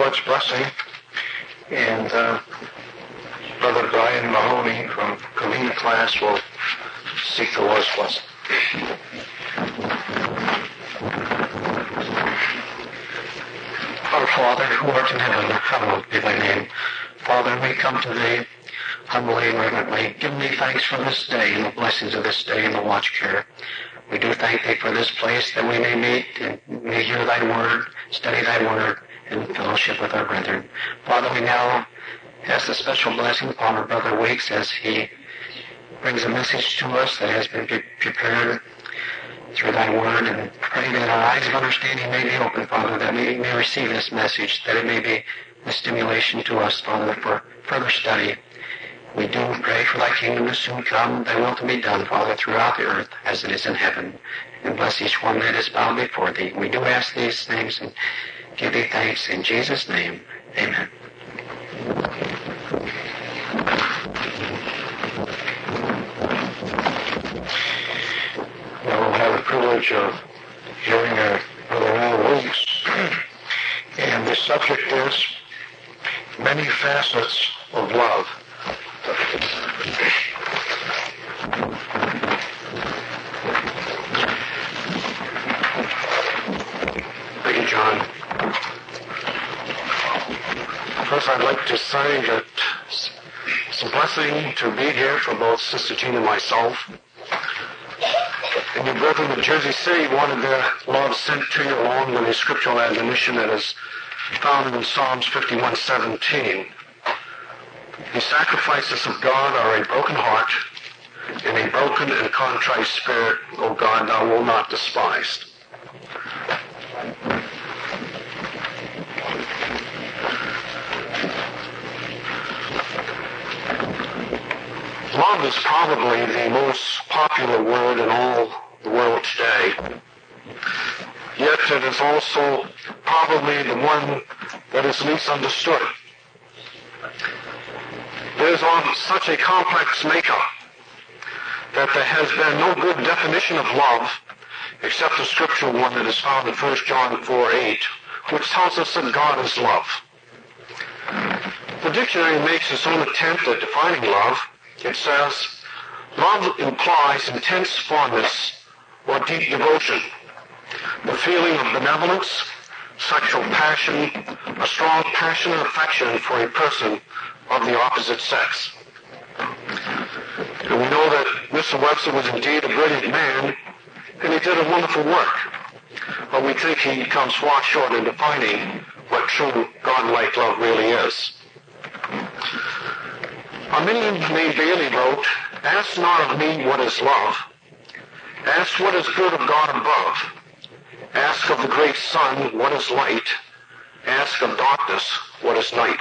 Lord's blessing, and Brother Brian Mahoney from Colleen class will seek the Lord's blessing. Our Father, who art in heaven, hallowed be thy name. Father, we come today humbly and reverently, giving thee thanks for this day and the blessings of this day and the watch care. We do thank thee for this place that we may meet and may hear thy word, study thy word, and fellowship with our brethren. Father, we now ask a special blessing upon our brother Weeks as he brings a message to us that has been prepared through thy word, and pray that our eyes of understanding may be open, Father, that we may receive this message, that it may be a stimulation to us, Father, for further study. We do pray for thy kingdom to soon come, thy will to be done, Father, throughout the earth as it is in heaven. And bless each one that is bound before thee. We do ask these things and give thee thanks in Jesus' name. Amen. Now we'll have the privilege of hearing Brother Al Weeks. And the subject is many facets of love. Thank you, John. First, I'd like to say that it's a blessing to be here for both Sister Jean and myself. And your brethren in Jersey City wanted their love sent to you along with a scriptural admonition that is found in Psalms 51:17. The sacrifices of God are a broken heart and a broken and contrite spirit, O God, thou wilt not despise. Love is probably the most popular word in all the world today. Yet it is also probably the one that is least understood. It is on such a complex makeup that there has been no good definition of love except the scriptural one that is found in 1 John 4:8, which tells us that God is love. The dictionary makes its own attempt at defining love. It says, love implies intense fondness or deep devotion, the feeling of benevolence, sexual passion, a strong passionate affection for a person of the opposite sex. And we know that Mr. Webster was indeed a brilliant man, and he did a wonderful work. But we think he comes far short in defining what true God-like love really is. Arminian May Bailey wrote, ask not of me what is love. Ask what is good of God above. Ask of the great sun what is light. Ask of darkness what is night.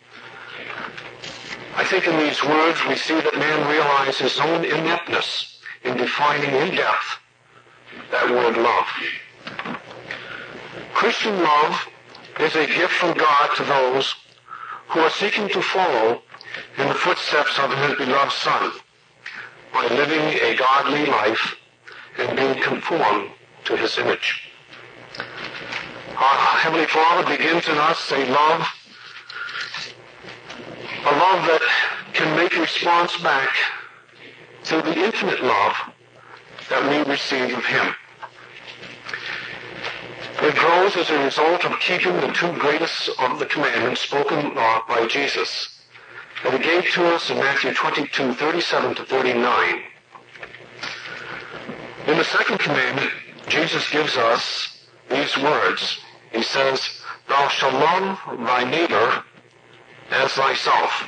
I think in these words we see that man realizes his own ineptness in defining in depth that word love. Christian love is a gift from God to those who are seeking to follow in the footsteps of his beloved Son by living a godly life and being conformed to his image. Our Heavenly Father begins in us a love that can make response back to the infinite love that we receive of him. It grows as a result of keeping the two greatest of the commandments spoken of by Jesus that he gave to us in Matthew 22:37-39. In the second commandment, Jesus gives us these words. He says, thou shalt love thy neighbor as thyself.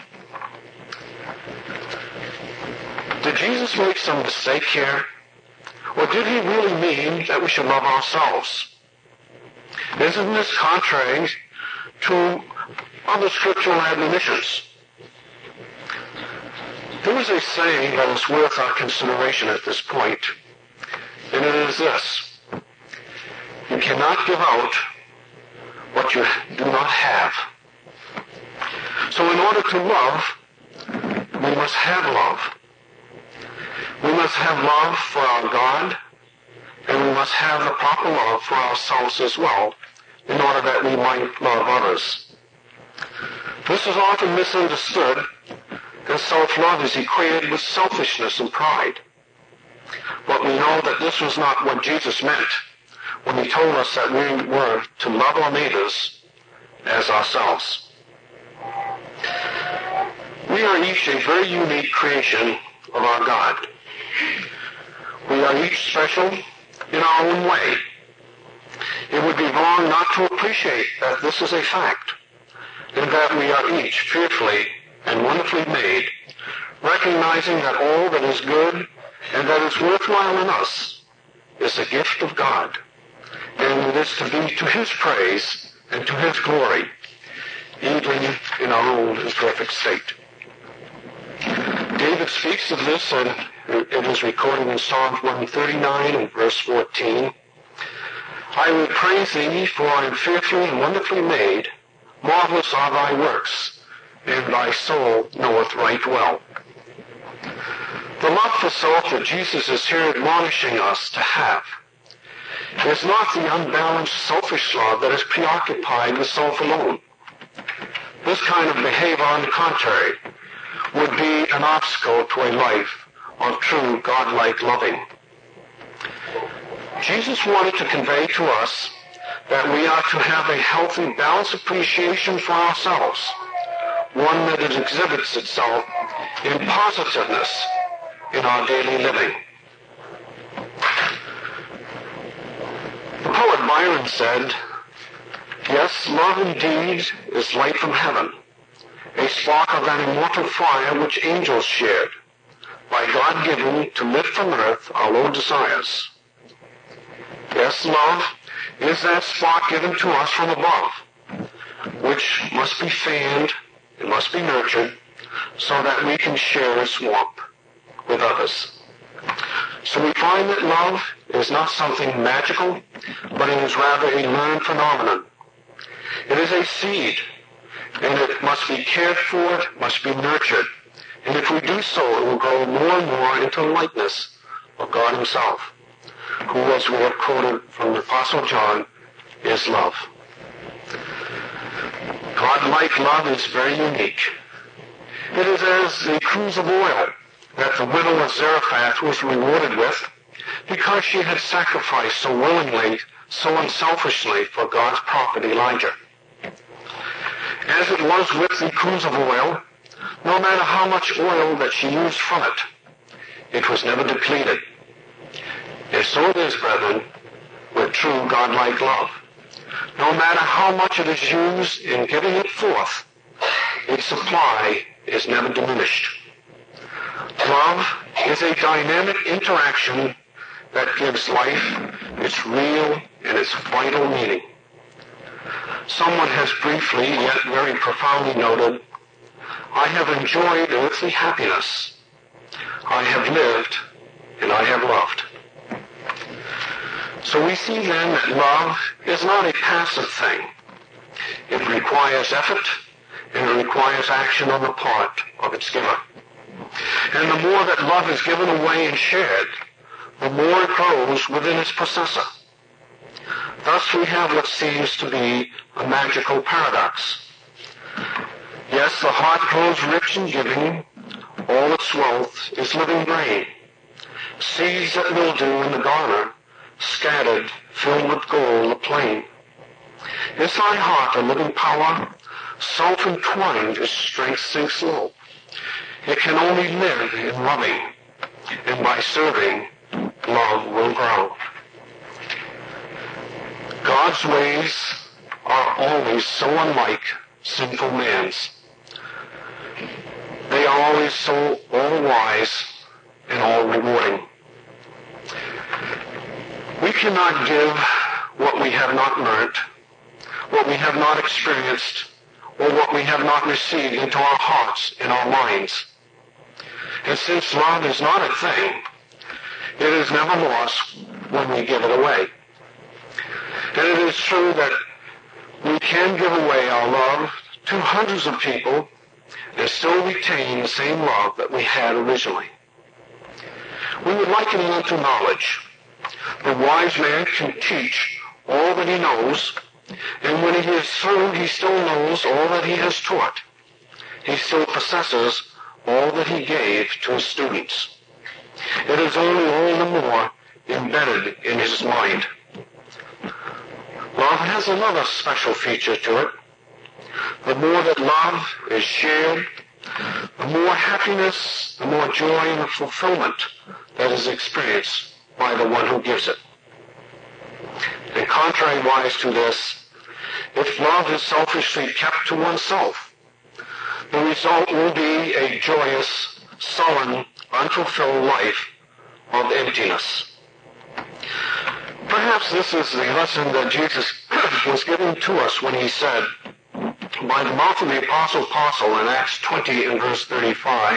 Did Jesus make some mistake here? Or did he really mean that we should love ourselves? Isn't this contrary to other scriptural admonitions? There is a saying that is worth our consideration at this point, and it is this. You cannot give out what you do not have. So in order to love, we must have love. We must have love for our God, and we must have the proper love for ourselves as well, in order that we might love others This is often misunderstood, as self-love is equated with selfishness and pride. But we know that this was not what Jesus meant when he told us that we were to love our neighbors as ourselves. We are each a very unique creation of our God. We are each special in our own way. It would be wrong not to appreciate that this is a fact, and that we are each fearfully and wonderfully made, recognizing that all that is good and that is worthwhile in us is a gift of God, and it is to be to his praise and to his glory, even in our own imperfect state. David speaks of this, and it is recorded in Psalm 139 and verse 14. I will praise thee, for I am fearfully and wonderfully made. Marvelous are thy works, and thy soul knoweth right well. The love for self that Jesus is here admonishing us to have is not the unbalanced selfish love that is preoccupied with self alone. This kind of behavior, on the contrary, would be an obstacle to a life of true God-like loving. Jesus wanted to convey to us that we are to have a healthy, balanced appreciation for ourselves, one that it exhibits itself in positiveness in our daily living. The poet Byron said, yes, love indeed is light from heaven, a spark of that immortal fire which angels shared, by God given to lift from earth our low desires. Yes, love is that spark given to us from above, which must be fanned, it must be nurtured, so that we can share its warmth with others. So we find that love is not something magical, but it is rather a learned phenomenon. It is a seed, and it must be cared for, it must be nurtured. And if we do so, it will grow more and more into the likeness of God himself, who, as we have quoted from the Apostle John, is love. God-like love is very unique. It is as the cruse of oil that the widow of Zarephath was rewarded with, because she had sacrificed so willingly, so unselfishly for God's prophet Elijah. As it was with the cruse of oil, no matter how much oil that she used from it, it was never depleted. And so it is, brethren, with true God-like love. No matter how much it is used in giving it forth, its supply is never diminished. Love is a dynamic interaction that gives life its real and its vital meaning. Someone has briefly, yet very profoundly noted, I have enjoyed earthly happiness. I have lived and I have loved. So we see then that love is not a passive thing. It requires effort and it requires action on the part of its giver. And the more that love is given away and shared, the more it grows within its possessor. Thus we have what seems to be a magical paradox. Yes, the heart grows rich in giving. All its wealth is living grain. Seeds that mildew in the garner, scattered, filled with gold, the plain. Is thy heart a living power? Self-entwined its strength sinks low. It can only live in loving, and by serving, love will grow. God's ways are always so unlike sinful man's. They are always so all-wise and all-rewarding. We cannot give what we have not learned, what we have not experienced, or what we have not received into our hearts and our minds. And since love is not a thing, it is never lost when we give it away. And it is true that we can give away our love to hundreds of people and still retain the same love that we had originally. We would liken it unto knowledge. The wise man can teach all that he knows, and when he is through, he still knows all that he has taught. he still possesses all that he gave to his students. It is only all the more embedded in his mind. Love has another special feature to it. The more that love is shared, the more happiness, the more joy and fulfillment that is experienced by the one who gives it. And contrary-wise to this, if love is selfishly kept to oneself, the result will be a joyous, sullen, unfulfilled life of emptiness. Perhaps this is the lesson that Jesus was giving to us when he said, by the mouth of the Apostle Paul in Acts 20 and verse 35,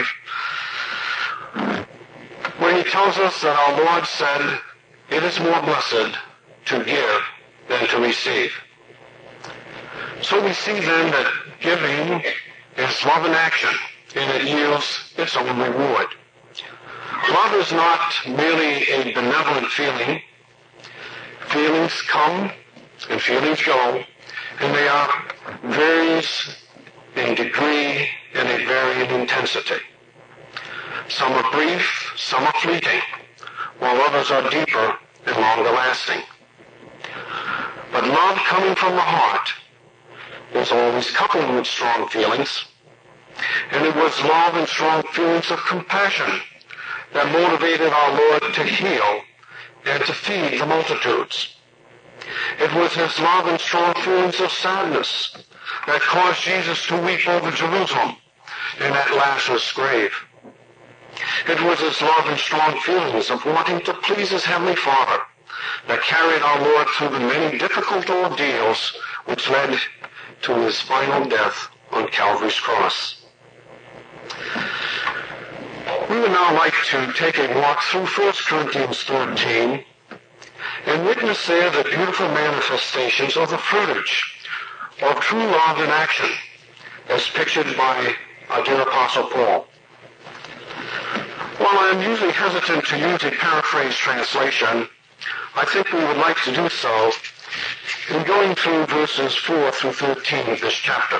where he tells us that our Lord said, it is more blessed to give than to receive. So we see then that giving is love in action, and it yields its own reward. Love is not merely a benevolent feeling. Feelings come and feelings go, and they are varies in degree and they vary in intensity. Some are brief, some are fleeting, while others are deeper and longer lasting. But love coming from the heart is always coupled with strong feelings, and it was love and strong feelings of compassion that motivated our Lord to heal and to feed the multitudes. It was his love and strong feelings of sadness that caused Jesus to weep over Jerusalem and at Lazarus' grave. It was his love and strong feelings of wanting to please his heavenly Father that carried our Lord through the many difficult ordeals which led to his final death on Calvary's cross. We would now like to take a walk through 1 Corinthians 13 and witness there the beautiful manifestations of the fruitage of true love in action as pictured by our dear Apostle Paul. While I am usually hesitant to use a paraphrase translation, I think we would like to do so in going through verses 4 through 13 of this chapter.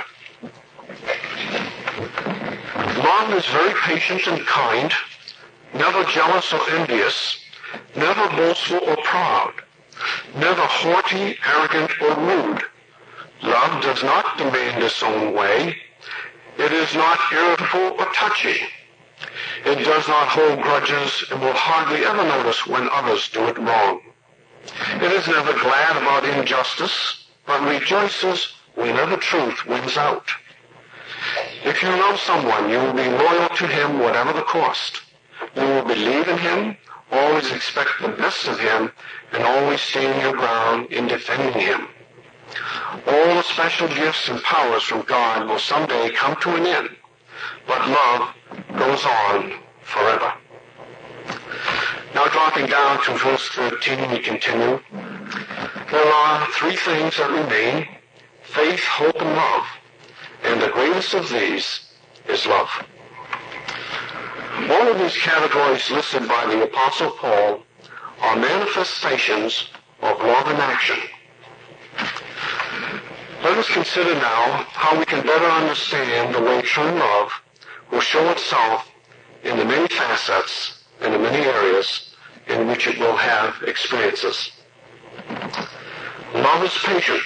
Love is very patient and kind, never jealous or envious, never boastful or proud, never haughty, arrogant, or rude. Love does not demand its own way. It is not irritable or touchy. It does not hold grudges and will hardly ever notice when others do it wrong. It is never glad about injustice, but rejoices whenever truth wins out. If you love someone, you will be loyal to him whatever the cost. You will believe in him, always expect the best of him, and always stand your ground in defending him. All the special gifts and powers from God will someday come to an end, but love goes on forever. Now dropping down to verse 13, we continue. There are three things that remain: faith, hope, and love. And the greatest of these is love. All of these categories listed by the Apostle Paul are manifestations of love in action. Let us consider now how we can better understand the way true love will show itself in the many facets and the many areas in which it will have experiences. Love is patient.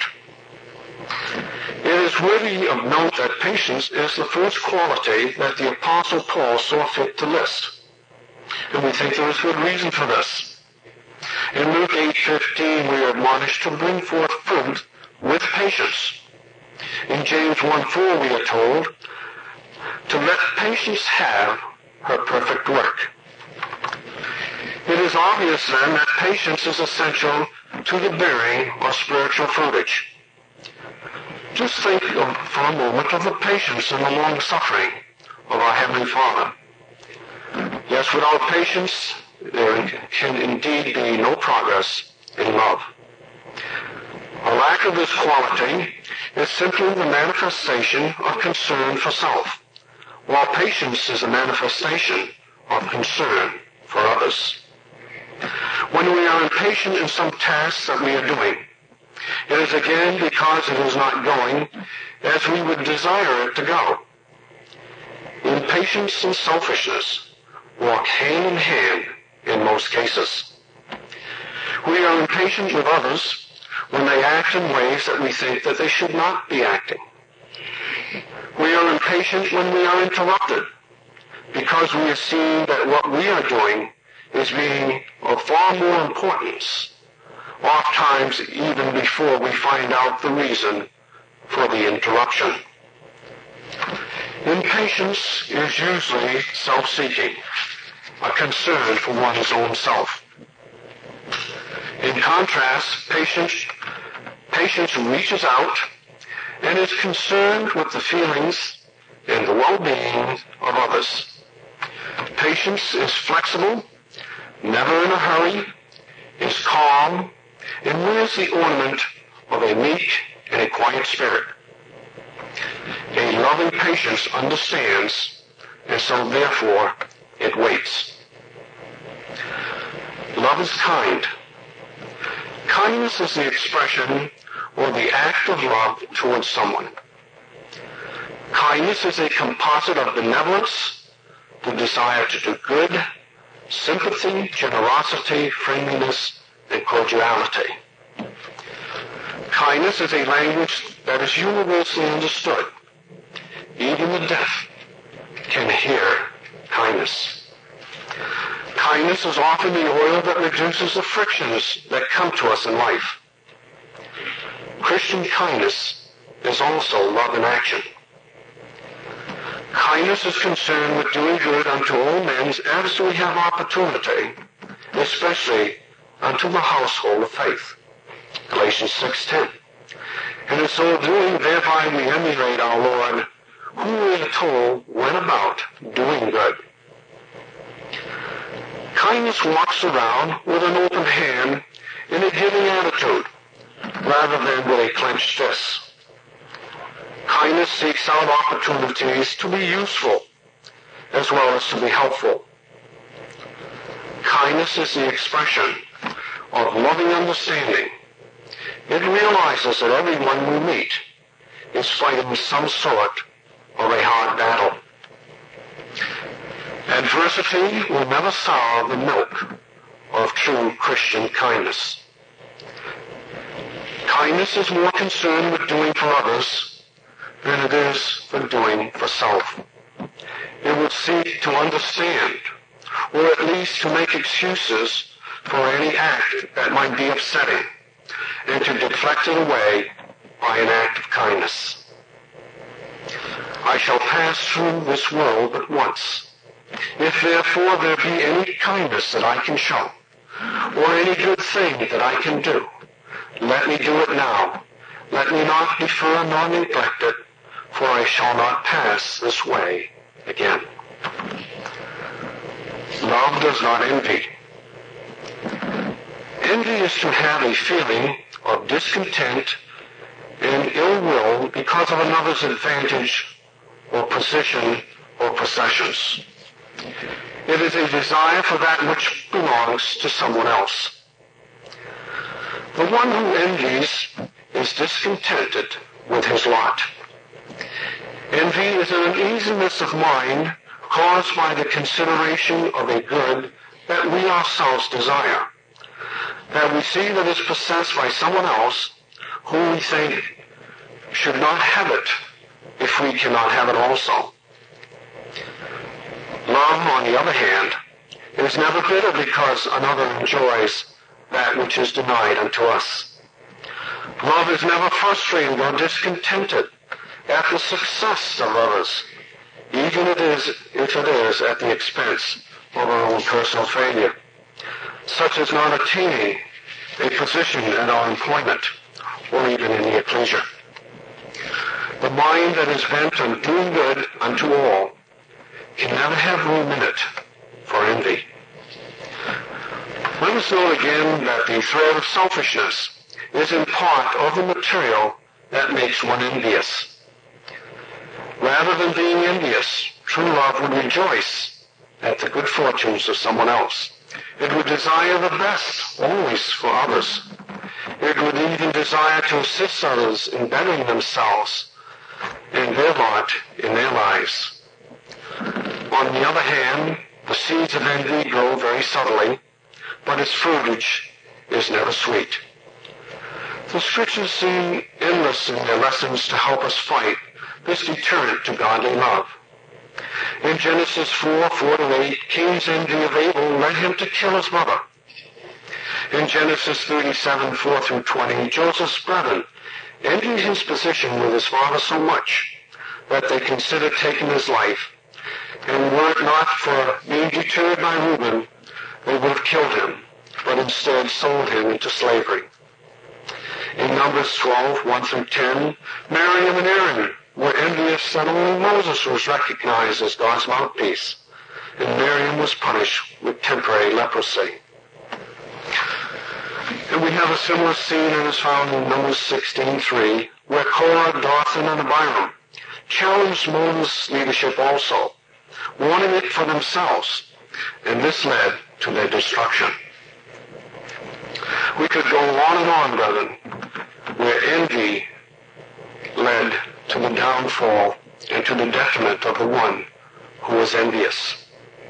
It is worthy of note that patience is the first quality that the Apostle Paul saw fit to list. And we think there is good reason for this. In Luke 8:15, we are admonished to bring forth fruit with patience. In James 1:4, we are told to let patience have her perfect work. It is obvious then that patience is essential to the bearing of spiritual fruitage. Just think for a moment of the patience and the long-suffering of our Heavenly Father. Yes, without patience, there can indeed be no progress in love. A lack of this quality is simply the manifestation of concern for self, while patience is a manifestation of concern for others. When we are impatient in some tasks that we are doing, it is again because it is not going as we would desire it to go. Impatience and selfishness walk hand in hand in most cases. We are impatient with others when they act in ways that we think that they should not be acting. We are impatient when we are interrupted because we are seeing that what we are doing is being of far more importance, oftentimes even before we find out the reason for the interruption. Impatience is usually self-seeking, a concern for one's own self. In contrast, patience reaches out and is concerned with the feelings and the well-being of others. Patience is flexible, never in a hurry, is calm, and wears the ornament of a meek and a quiet spirit. A loving patience understands, and so therefore it waits. Love is kind. Kindness is the expression or the act of love towards someone. Kindness is a composite of benevolence, the desire to do good, sympathy, generosity, friendliness, and cordiality. Kindness is a language that is universally understood. Even the deaf can hear kindness. Kindness is often the oil that reduces the frictions that come to us in life. Christian kindness is also love in action. Kindness is concerned with doing good unto all men as we have opportunity, especially unto the household of faith. Galatians 6:10. And in so doing, thereby we emulate our Lord, who we are told went about doing good. Kindness walks around with an open hand in a giving attitude, rather than with a clenched fist. Kindness seeks out opportunities to be useful, as well as to be helpful. Kindness is the expression of loving understanding. It realizes that everyone we meet is fighting some sort of a hard battle. Adversity will never sour the milk of true Christian kindness. Kindness is more concerned with doing for others than it is for doing for self. It would seek to understand, or at least to make excuses for any act that might be upsetting, and to deflect it away by an act of kindness. I shall pass through this world but once. If therefore there be any kindness that I can show, or any good thing that I can do, let me do it now. Let me not defer nor neglect it, for I shall not pass this way again. Love does not envy. Envy is to have a feeling of discontent and ill will because of another's advantage or position or possessions. It is a desire for that which belongs to someone else. The one who envies is discontented with his lot. Envy is an uneasiness of mind caused by the consideration of a good that we ourselves desire, that we see that is possessed by someone else who we think should not have it if we cannot have it also. Love, on the other hand, is never bitter because another enjoys that which is denied unto us. Love is never frustrated or discontented at the success of others, even if it is at the expense of our own personal failure, such as not attaining a position in our employment or even in the ecclesia. The mind that is bent on doing good unto all can never have room in it for envy. Let us note again that the thread of selfishness is in part of the material that makes one envious. Rather than being envious, true love would rejoice at the good fortunes of someone else. It would desire the best always for others. It would even desire to assist others in bettering themselves and their lot in their lives. On the other hand, the seeds of envy grow very subtly, but its fruitage is never sweet. The scriptures seem endless in their lessons to help us fight this deterrent to godly love. In Genesis 4:4-8, Cain's envy of Abel led him to kill his brother. In Genesis 37:4-20, Joseph's brethren envied his position with his father so much that they considered taking his life, and were it not for being deterred by Reuben, they would have killed him, but instead sold him into slavery. In Numbers 12:1-10, Miriam and Aaron were envious that only Moses was recognized as God's mouthpiece, and Miriam was punished with temporary leprosy. And we have a similar scene that is found in Numbers 16:3, where Korah, Dathan, and Abiram challenged Moses' leadership also, wanting it for themselves, and this led to their destruction. We could go on and on, brethren, where envy led to the downfall and to the detriment of the one who was envious.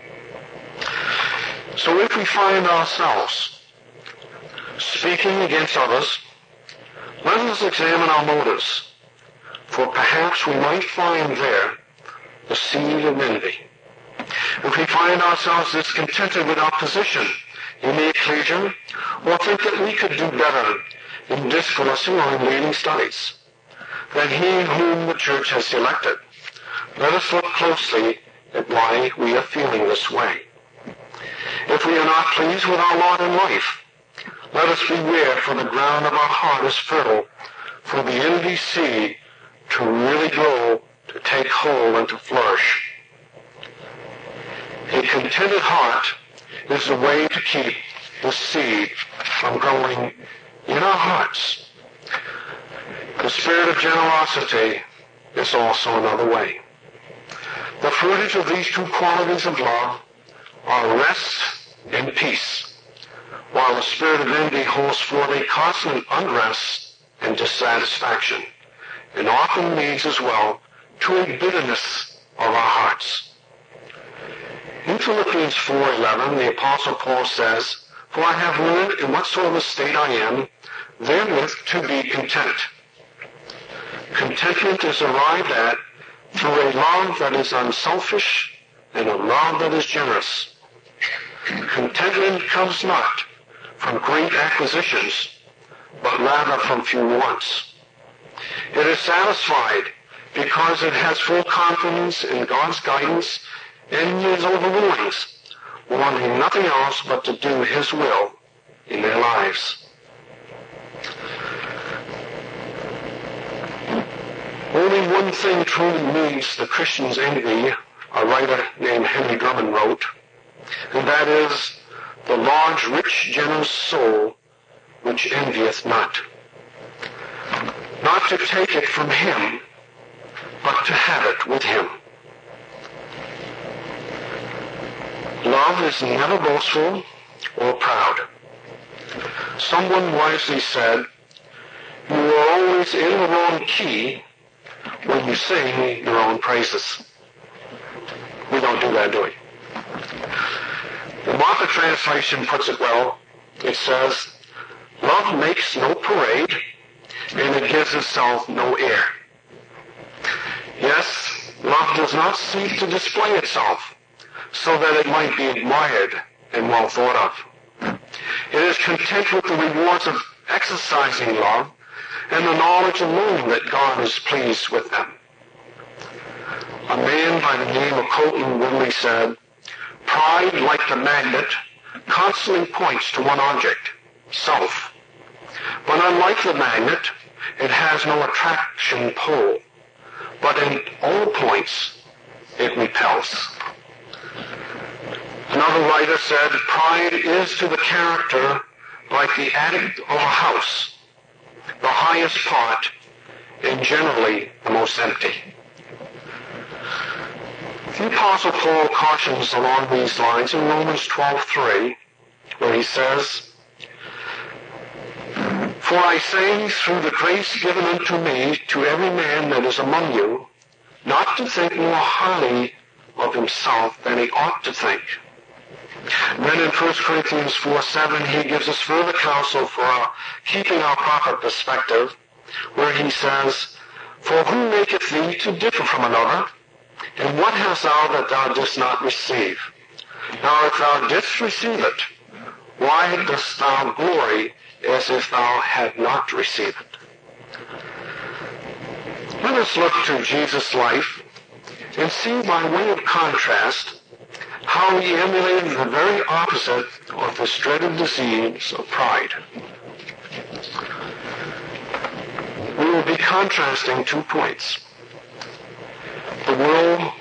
So if we find ourselves speaking against others, let us examine our motives, for perhaps we might find there the seed of envy. If we find ourselves discontented with our position in the ecclesia, or think that we could do better in discoursing or in leading studies than he whom the church has selected, let us look closely at why we are feeling this way. If we are not pleased with our lot in life, let us beware, for the ground of our heart is fertile for the envy seed to really grow, to take hold, and to flourish. A contented heart is the way to keep the seed from growing in our hearts. The spirit of generosity is also another way. The fruitage of these two qualities of love are rest and peace, while the spirit of envy holds forth a constant unrest and dissatisfaction, and often leads as well to a bitterness of our hearts. In Philippians 4:11, the Apostle Paul says, "For I have learned in whatsoever state I am, therewith to be content." Contentment is arrived at through a love that is unselfish and a love that is generous. Contentment comes not from great acquisitions, but rather from few wants. It is satisfied because it has full confidence in God's guidance and His overrulings, wanting nothing else but to do His will in their lives. Only one thing truly needs the Christian's envy, a writer named Henry Drummond wrote, and that is the large, rich, generous soul which envieth not. Not to take it from Him, but to have it with Him. Love is never boastful or proud. Someone wisely said, "You are always in the wrong key when you sing your own praises." We don't do that, do we? The Martha translation puts it well. It says, "Love makes no parade, and it gives itself no air." Yes, love does not seek to display itself so that it might be admired and well thought of. It is content with the rewards of exercising love and the knowledge alone that God is pleased with them. A man by the name of Colton Woodley said, "Pride, like the magnet, constantly points to one object, self. But unlike the magnet, it has no attraction pole, but in all points it repels." Another writer said, "Pride is to the character like the attic of a house, the highest part and generally the most empty." The Apostle Paul cautions along these lines in Romans 12:3, where he says, "For I say, through the grace given unto me, to every man that is among you, not to think more highly of himself than he ought to think. Then in 1 Corinthians 4:7, he gives us further counsel for keeping our proper perspective, where he says, "For who maketh thee to differ from another? And what hast thou that thou didst not receive? Now if thou didst receive it, why dost thou glory as if thou had not received it?" Let us look to Jesus' life and see by way of contrast how he emulated the very opposite of this dreaded disease of pride. We will be contrasting 2 points. The world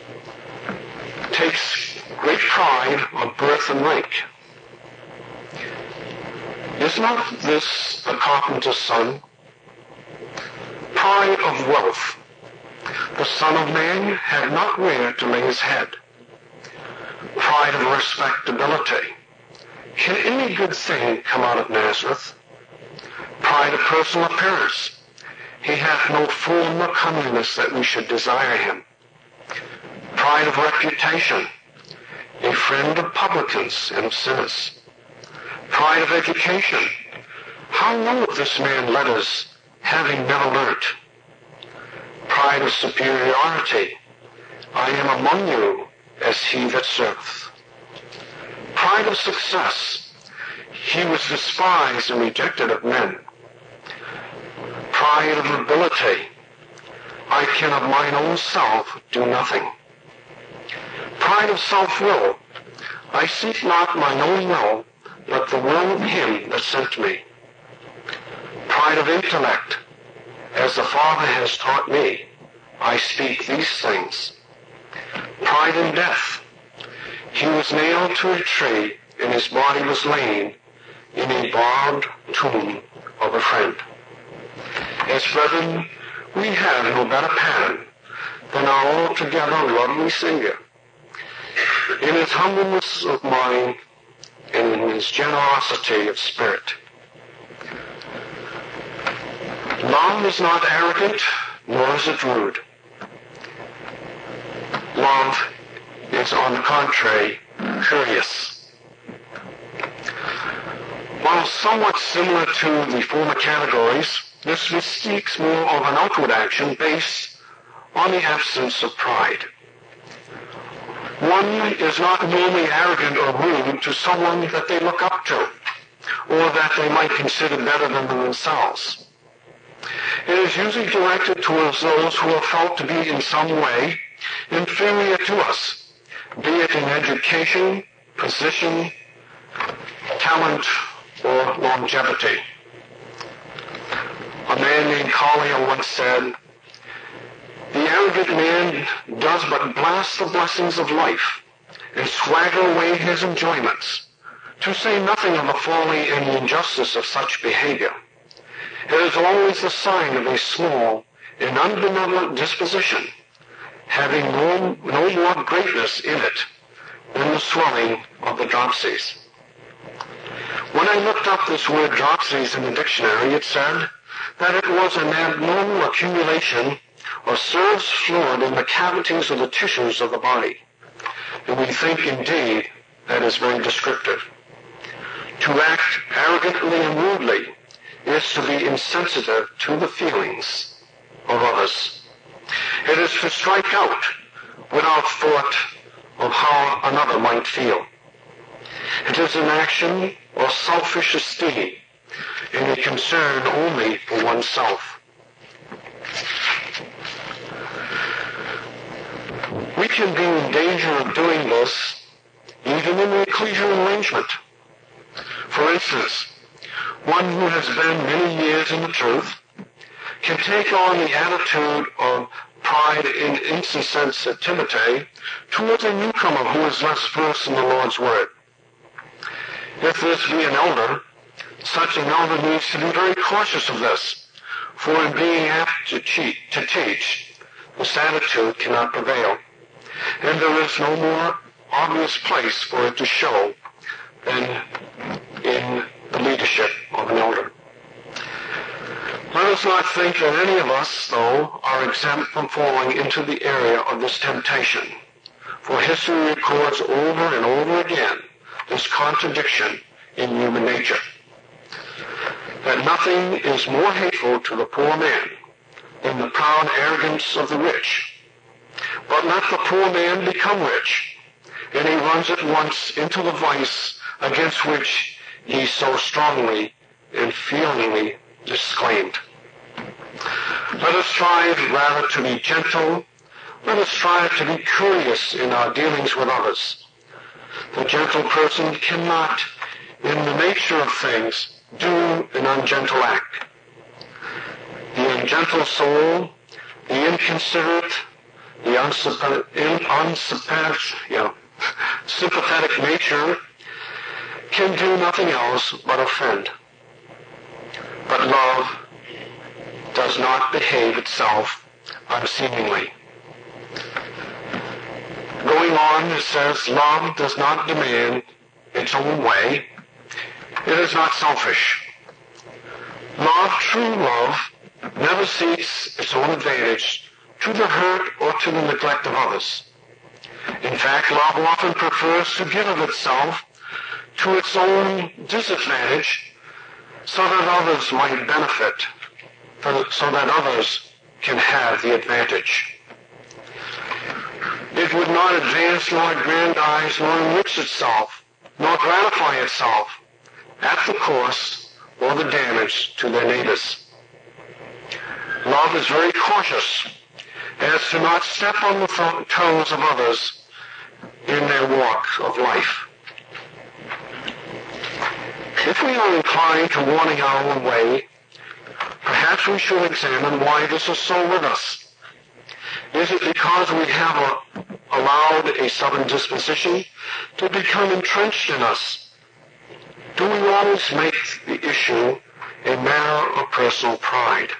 takes great pride of birth and rank. Is not this the carpenter's son? Pride of wealth. The Son of Man had not where to lay his head. Pride of respectability. Can any good thing come out of Nazareth? Pride of personal appearance. He hath no form or comeliness that we should desire him. Pride of reputation. A friend of publicans and of sinners. Pride of education. How knoweth this man letters, having never learnt? Pride of superiority. I am among you as he that serveth. Pride of success. He was despised and rejected of men. Pride of ability. I can of mine own self do nothing. Pride of self-will. I seek not mine own will, but the will of him that sent me. Pride of intellect. As the Father has taught me, I speak these things. Pride in death. He was nailed to a tree, and his body was laid in a barbed tomb of a friend. As brethren, we have no better pattern than our altogether lovely Savior. In his humbleness of mind and in his generosity of spirit. Love is not arrogant, nor is it rude. Love is, on the contrary, courteous. While somewhat similar to the former categories, this speaks more of an outward action based on the absence of pride. One is not normally arrogant or rude to someone that they look up to, or that they might consider better than themselves. It is usually directed towards those who are felt to be in some way inferior to us, be it in education, position, talent, or longevity. A man named Collier once said, "The arrogant man does but blast the blessings of life and swagger away his enjoyments, to say nothing of the folly and the injustice of such behavior. It is always the sign of a small and unbenevolent disposition, having no more greatness in it than the swelling of the dropsies." When I looked up this word dropsies in the dictionary, it said that it was an abnormal accumulation of serous fluid in the cavities of the tissues of the body. And we think indeed that is very descriptive. To act arrogantly and rudely is to be insensitive to the feelings of others. It is to strike out without thought of how another might feel. It is an action or selfish esteem and a concern only for oneself. We can be in danger of doing this even in the ecclesial arrangement. For instance, one who has been many years in the truth can take on the attitude of pride and insensitivity towards a newcomer who is less versed in the Lord's Word. If this be an elder, such an elder needs to be very cautious of this, for in being apt to teach, this attitude cannot prevail, and there is no more obvious place for it to show than in the leadership of an elder. Let us not think that any of us, though, are exempt from falling into the area of this temptation, For history records over and over again this contradiction in human nature. That nothing is more hateful to the poor man than the proud arrogance of the rich. But let the poor man become rich, and he runs at once into the vice against which he so strongly and feelingly disclaimed. Let us strive rather to be gentle. Let us strive to be courteous in our dealings with others. The gentle person cannot, in the nature of things, do an ungentle act. The ungentle soul, the inconsiderate, the sympathetic nature can do nothing else but offend. But love does not behave itself unseemingly. Going on, it says, love does not demand its own way. It is not selfish. Love, true love, never seeks its own advantage to the hurt or to the neglect of others. In fact, love often prefers to give of itself to its own disadvantage so that others might benefit, so that others can have the advantage. It would not advance nor aggrandize nor enrich itself nor gratify itself at the cost or the damage to their neighbors. Love is very cautious as to not step on the toes of others in their walk of life. If we are inclined to wanting our own way, perhaps we should examine why this is so with us. Is it because we have allowed a stubborn disposition to become entrenched in us? Do we always make the issue a matter of personal pride?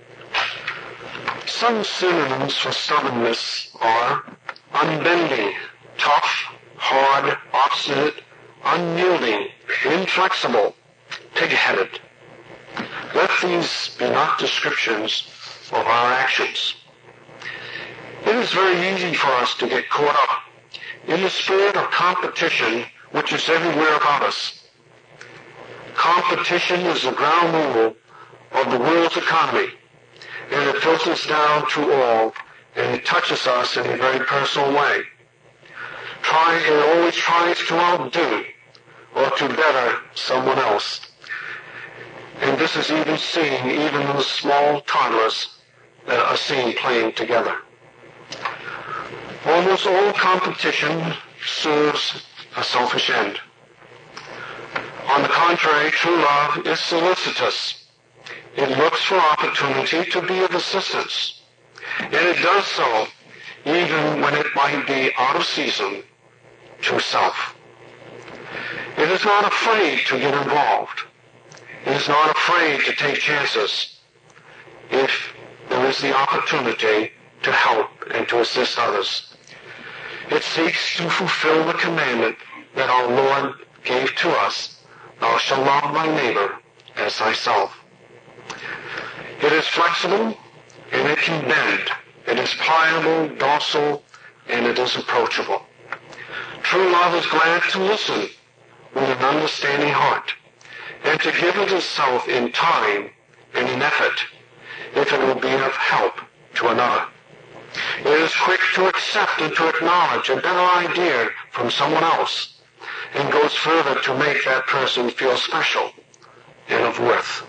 Some synonyms for stubbornness are unbending, tough, hard, obstinate, unyielding, inflexible, pig-headed. Let these be not descriptions of our actions. It is very easy for us to get caught up in the spirit of competition which is everywhere about us. Competition is the ground rule of the world's economy, and it filters down to all, and it touches us in a very personal way. It always tries to outdo or to better someone else. And this is even seen even in the small toddlers that are seen playing together. Almost all competition serves a selfish end. On the contrary, true love is solicitous. It looks for opportunity to be of assistance. And it does so even when it might be out of season to self. It is not afraid to get involved. It is not afraid to take chances if there is the opportunity to help and to assist others. It seeks to fulfill the commandment that our Lord gave to us, thou shalt love thy neighbor as thyself. It is flexible, and it can bend. It is pliable, docile, and it is approachable. True love is glad to listen with an understanding heart, and to give of itself in time and in effort, if it will be of help to another. It is quick to accept and to acknowledge a better idea from someone else, and goes further to make that person feel special and of worth.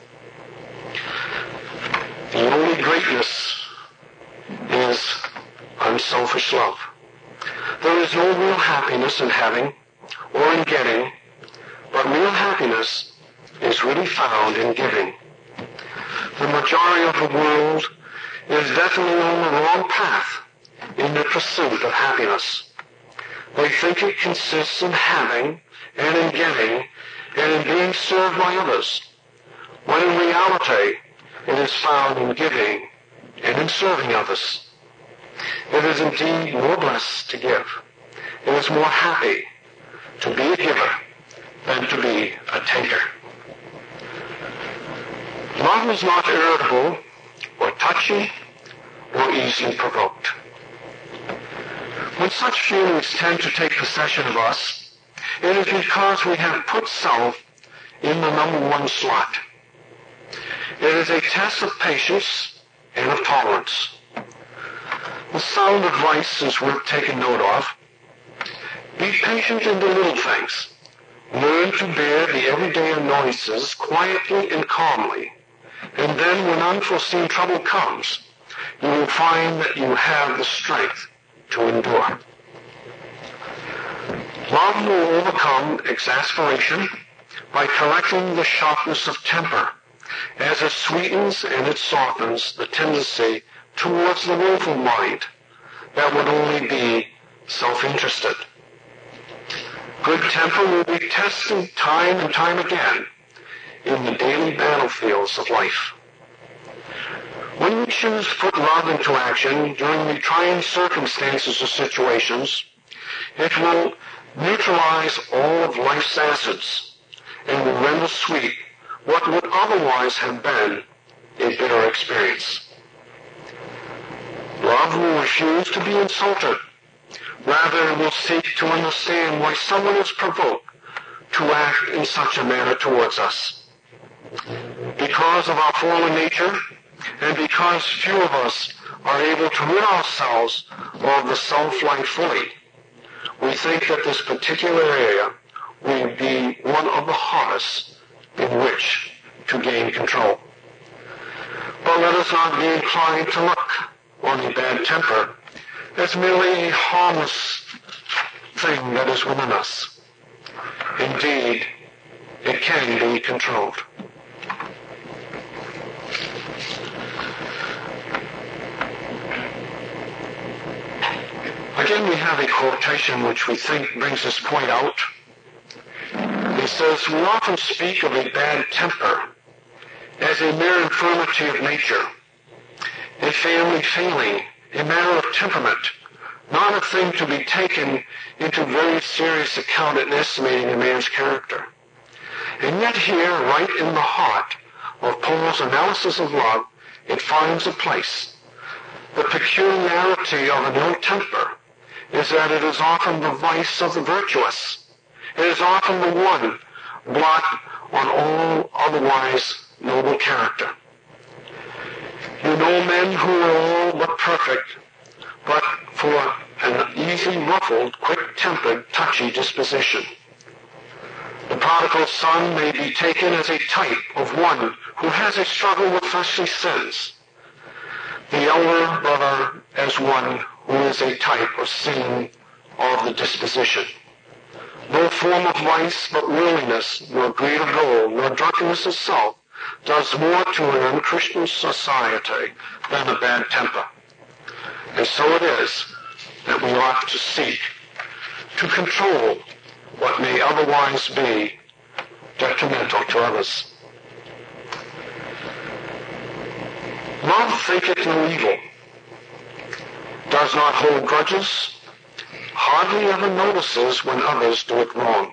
The only greatness is unselfish love. There is no real happiness in having or in getting, but real happiness is really found in giving. The majority of the world is definitely on the wrong path in their pursuit of happiness. They think it consists in having and in getting and in being served by others, when in reality it is found in giving and in serving others. It is indeed more blessed to give. It is more happy to be a giver than to be a taker. Love is not irritable or touchy or easily provoked. When such feelings tend to take possession of us, it is because we have put self in the number one slot. It is a test of patience and of tolerance. The sound advice is worth taking note of. Be patient in the little things. Learn to bear the everyday annoyances quietly and calmly. And then when unforeseen trouble comes, you will find that you have the strength to endure. Love will overcome exasperation by correcting the sharpness of temper, as it sweetens and it softens the tendency towards the willful mind that would only be self-interested. Good temper will be tested time and time again in the daily battlefields of life. When we choose to put love into action during the trying circumstances or situations, it will neutralize all of life's acids and will render sweet what would otherwise have been a bitter experience. Love will refuse to be insulted. Rather, it will seek to understand why someone is provoked to act in such a manner towards us. Because of our fallen nature, and because few of us are able to rid ourselves of the self-life fully, we think that this particular area will be one of the hardest in which to gain control. But let us not be inclined to look on a bad temper as merely a harmless thing that is within us. Indeed, it can be controlled. Again, we have a quotation which we think brings this point out. It says, we often speak of a bad temper as a mere infirmity of nature, a family failing, a matter of temperament, not a thing to be taken into very serious account in estimating a man's character. And yet here, right in the heart of Paul's analysis of love, it finds a place. The peculiarity of an ill temper is that it is often the vice of the virtuous. It is often the one blot on all otherwise noble character. You know men who are all but perfect, but for an easy, ruffled, quick-tempered, touchy disposition. The prodigal son may be taken as a type of one who has a struggle with fleshly sins. The elder brother as one who is a type of sin of the disposition. No form of vice but worldliness, nor greed of gold, nor drunkenness of self, does more to an unchristian society than a bad temper. And so it is that we ought to seek to control what may otherwise be detrimental to others. Love thinketh no evil, does not hold grudges, hardly ever notices when others do it wrong.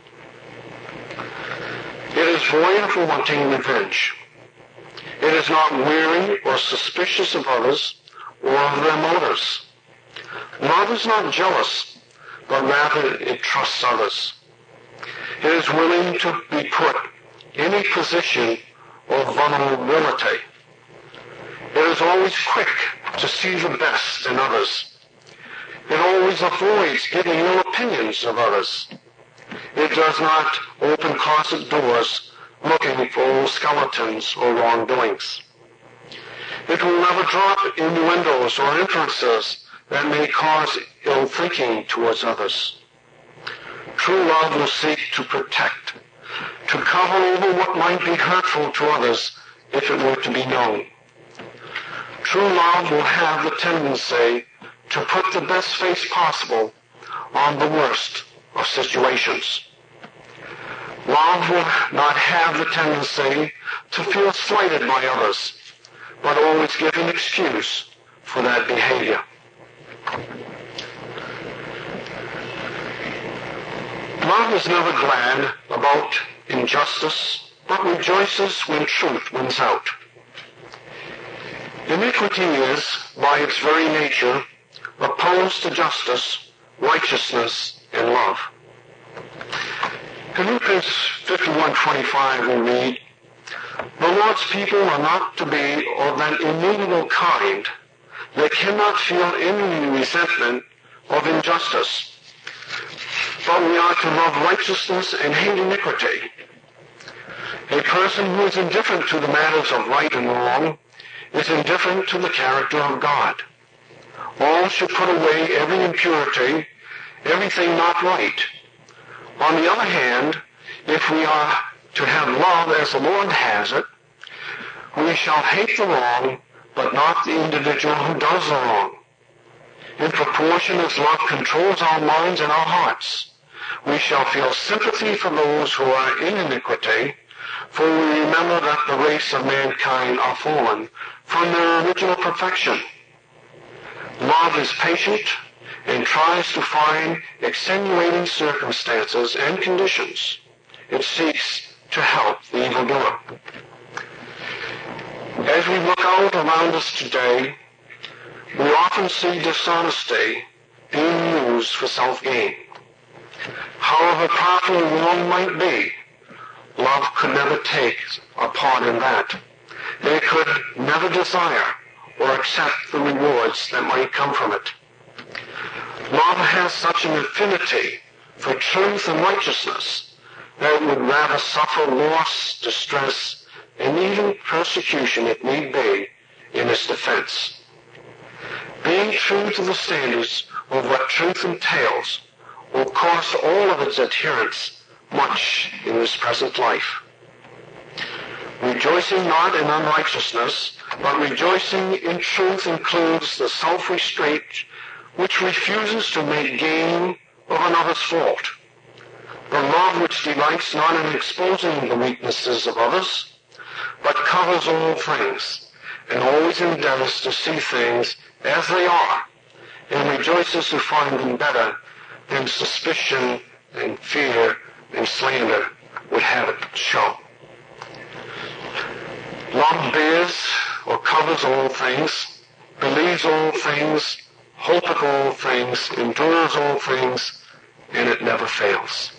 It is void of wanting revenge. It is not weary or suspicious of others or of their motives. Love is not jealous, but rather it trusts others. It is willing to be put in a position of vulnerability. It is always quick to see the best in others. It always avoids giving ill opinions of others. It does not open closet doors looking for old skeletons or wrongdoings. It will never drop innuendos or inferences that may cause ill thinking towards others. True love will seek to protect, to cover over what might be hurtful to others if it were to be known. True love will have the tendency to put the best face possible on the worst of situations. Love will not have the tendency to feel slighted by others, but always give an excuse for that behavior. Love is never glad about injustice, but rejoices when truth wins out. Iniquity is, by its very nature, opposed to justice, righteousness, and love. In Luke 51:25 we read, "The Lord's people are not to be of that immutable kind. They cannot feel any resentment of injustice. But we are to love righteousness and hate iniquity." A person who is indifferent to the matters of right and wrong is indifferent to the character of God. All should put away every impurity, everything not right. On the other hand, if we are to have love as the Lord has it, we shall hate the wrong, but not the individual who does the wrong. In proportion as love controls our minds and our hearts, we shall feel sympathy for those who are in iniquity, for we remember that the race of mankind are fallen from their original perfection. Love is patient and tries to find extenuating circumstances and conditions. It seeks to help the evildoer. As we look out around us today, we often see dishonesty being used for self-gain. However powerful wrong might be, love could never take a part in that. It could never desire or accept the rewards that might come from it. Love has such an affinity for truth and righteousness that it would rather suffer loss, distress, and even persecution, if need be, in its defense. Being true to the standards of what truth entails will cost all of its adherents much in this present life. Rejoicing not in unrighteousness, but rejoicing in truth includes the self-restraint which refuses to make game of another's fault. The love which delights not in exposing the weaknesses of others, but covers all things, and always endeavors to see things as they are, and rejoices to find them better than suspicion and fear and slander would have it show. Love bears or covers all things, believes all things, hopeth all things, endures all things, and it never fails.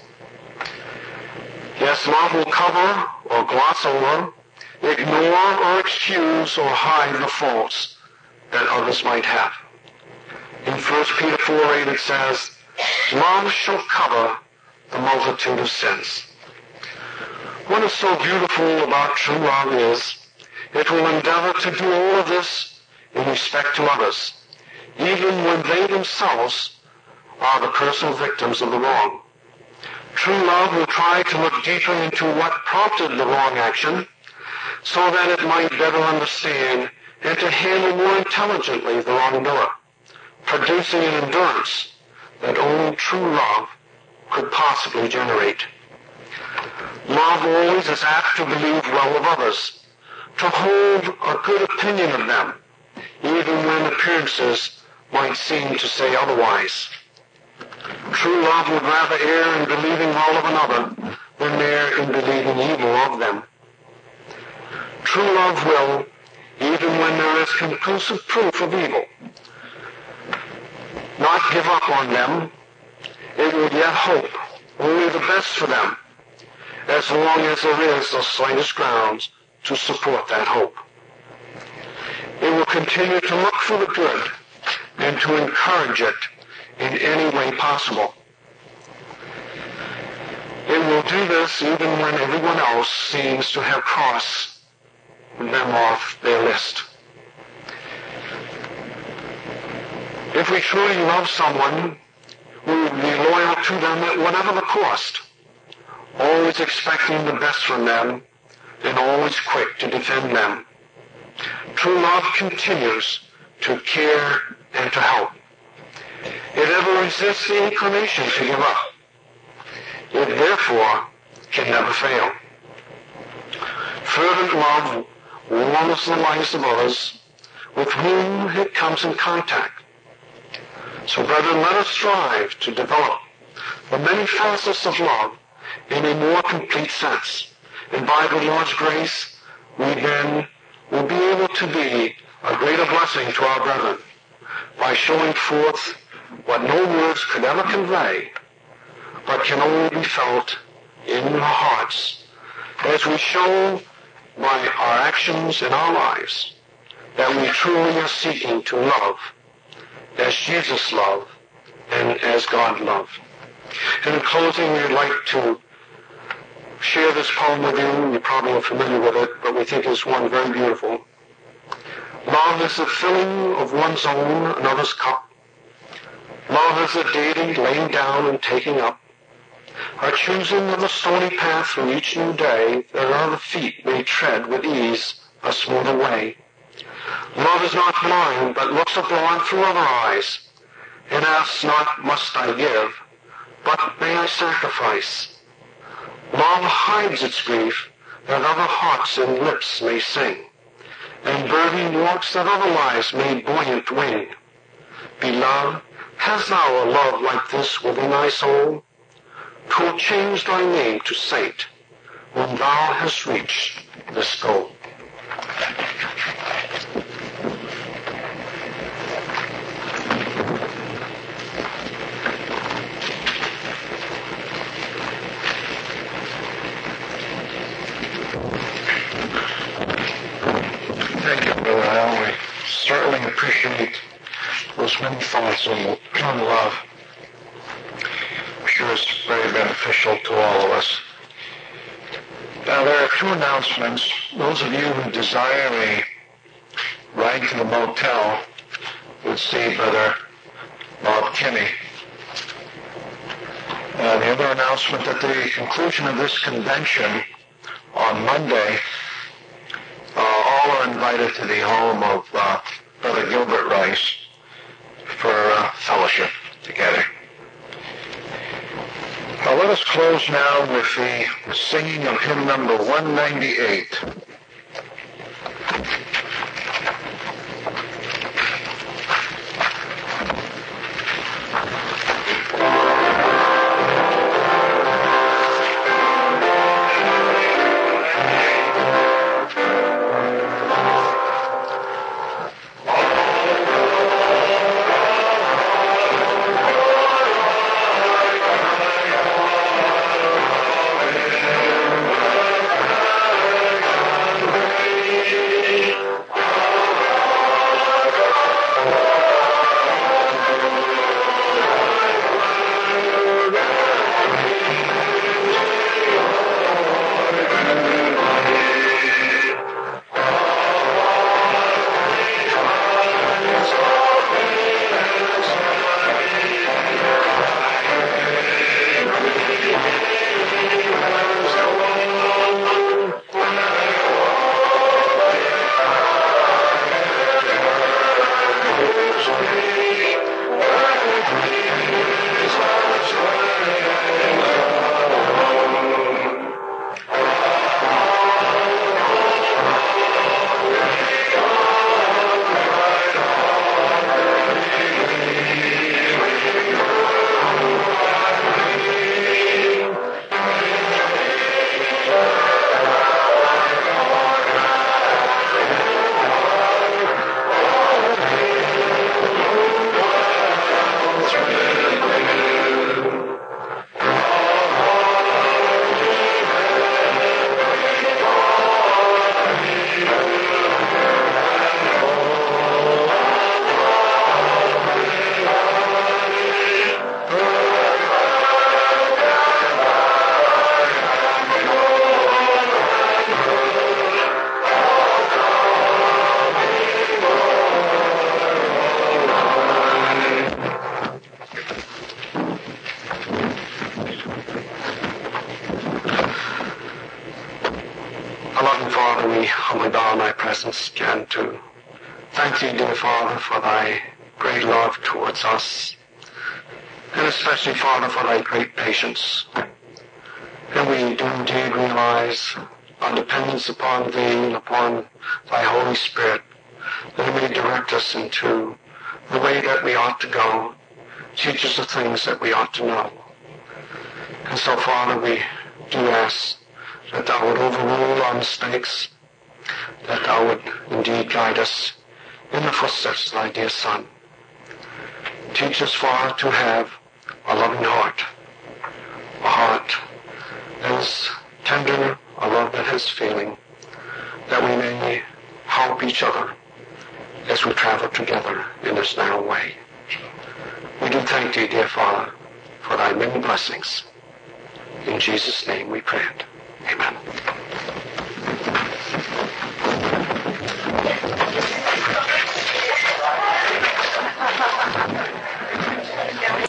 Yes, love will cover or gloss over, ignore or excuse or hide the faults that others might have. In 1 Peter 4:8 it says, "Love shall cover the multitude of sins." What is so beautiful about true love is it will endeavor to do all of this in respect to others, even when they themselves are the personal victims of the wrong. True love will try to look deeper into what prompted the wrong action so that it might better understand and to handle more intelligently the wrongdoer, producing an endurance that only true love could possibly generate. Love always is apt to believe well of others, to hold a good opinion of them, even when appearances might seem to say otherwise. True love would rather err in believing well of another than err in believing evil of them. True love will, even when there is conclusive proof of evil, not give up on them. It will yet hope only the best for them, as long as there is the slightest grounds to support that hope. It will continue to look for the good and to encourage it in any way possible. It will do this even when everyone else seems to have crossed them off their list. If we truly love someone, we will be loyal to them at whatever the cost, always expecting the best from them and always quick to defend them. True love continues to care and to help. It ever resists the inclination to give up. It therefore can never fail. Fervent love warms the lives of others with whom it comes in contact. So, brethren, let us strive to develop the many facets of love in a more complete sense. And by the Lord's grace, we then will be able to be a greater blessing to our brethren, by showing forth what no words could ever convey, but can only be felt in our hearts as we show by our actions in our lives that we truly are seeking to love as Jesus loved and as God loved. And in closing, we'd like to share this poem with you. You probably are familiar with it, but we think it's one very beautiful. Love is the filling of one's own another's cup. Love is the daily laying down and taking up, our choosing of the stony path through each new day, that other feet may tread with ease a smoother way. Love is not blind, but looks abroad through other eyes, and asks not, must I give, but may I sacrifice? Love hides its grief, that other hearts and lips may sing, and burdened walks that other lives may buoyant wing. Beloved, hast thou a love like this within thy soul? 'Twill change thy name to saint when thou hast reached this goal. Thank you, Brother Al. We certainly appreciate those many thoughts on love. I'm sure it's very beneficial to all of us. Now, there are two announcements. Those of you who desire a ride to the motel would see Brother Bob Kinney. The other announcement, at the conclusion of this convention on Monday, all are invited to the home of Brother Gilbert Rice for fellowship together. Let us close now with the singing of hymn number 198. Again to thank thee, dear Father, for thy great love towards us, and especially, Father, for thy great patience. And we do indeed realize our dependence upon thee and upon thy Holy Spirit, that it may direct us into the way that we ought to go, teach us the things that we ought to know. And so, Father, we do ask that thou would overrule our mistakes, that thou would indeed guide us in the footsteps of thy dear Son. Teach us, Father, to have a loving heart, a heart that is tender, a love that has feeling, that we may help each other as we travel together in this narrow way. We do thank thee, dear Father, for thy many blessings. In Jesus' name we pray. Amen.